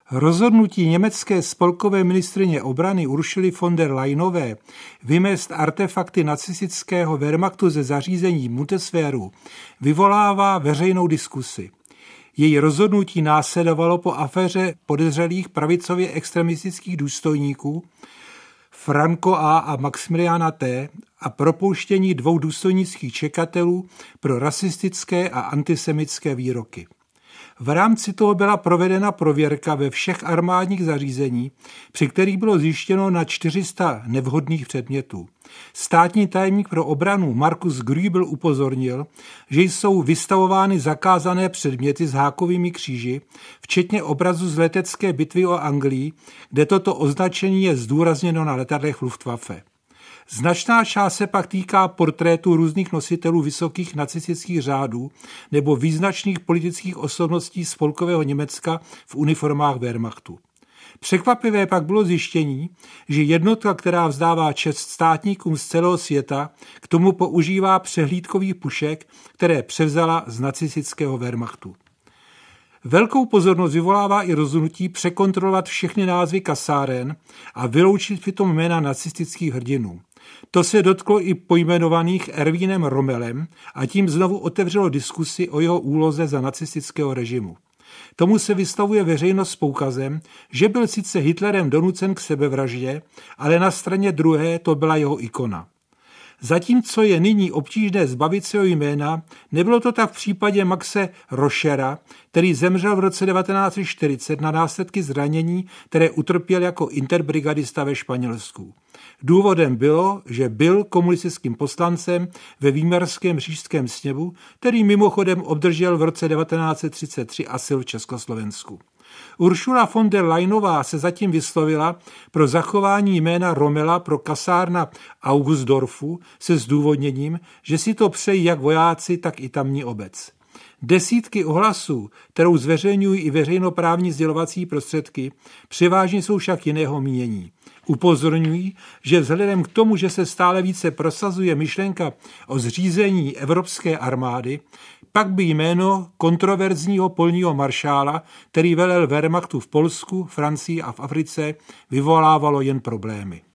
Rozhodnutí německé spolkové ministryně obrany Uršuly von der Leyenové vymést artefakty nacistického Wehrmachtu ze zařízení Bundeswehru vyvolává veřejnou diskusi. Její rozhodnutí následovalo po aféře podezřelých pravicově extremistických důstojníků Franco a Maximiliana T. a propouštění 2 důstojnických čekatelů pro rasistické a antisemitské výroky. V rámci toho byla provedena prověrka ve všech armádních zařízení, při kterých bylo zjištěno na 400 nevhodných předmětů. Státní tajemník pro obranu Markus Grübel upozornil, že jsou vystavovány zakázané předměty s hákovými kříži, včetně obrazu z letecké bitvy o Anglii, kde toto označení je zdůrazněno na letadlech Luftwaffe. Značná část se pak týká portrétů různých nositelů vysokých nacistických řádů nebo význačných politických osobností spolkového Německa v uniformách Wehrmachtu. Překvapivé pak bylo zjištění, že jednotka, která vzdává čest státníkům z celého světa, k tomu používá přehlídkových pušek, které převzala z nacistického Wehrmachtu. Velkou pozornost vyvolává i rozhodnutí překontrolovat všechny názvy kasáren a vyloučit přitom jména nacistických hrdinů. To se dotklo i pojmenovaných Erwinem Rommelem a tím znovu otevřelo diskusi o jeho úloze za nacistického režimu. Tomu se vystavuje veřejnost s poukazem, že byl sice Hitlerem donucen k sebevraždě, ale na straně druhé to byla jeho ikona. Zatímco je nyní obtížné zbavit se jeho jména, nebylo to tak v případě Maxe Roschera, který zemřel v roce 1940 na následky zranění, které utrpěl jako interbrigadista ve Španělsku. Důvodem bylo, že byl komunistickým poslancem ve Výmarském říšském sněmu, který mimochodem obdržel v roce 1933 asyl v Československu. Uršula von der Leyenová se zatím vyslovila pro zachování jména Rommela pro kasárna Augustdorfu se zdůvodněním, že si to přejí jak vojáci, tak i tamní obec. Desítky ohlasů, kterou zveřejňují i veřejnoprávní sdělovací prostředky, převážně jsou však jiného mínění. Upozorňují, že vzhledem k tomu, že se stále více prosazuje myšlenka o zřízení evropské armády, pak by jméno kontroverzního polního maršála, který velel Wehrmachtu v Polsku, Francii a v Africe, vyvolávalo jen problémy.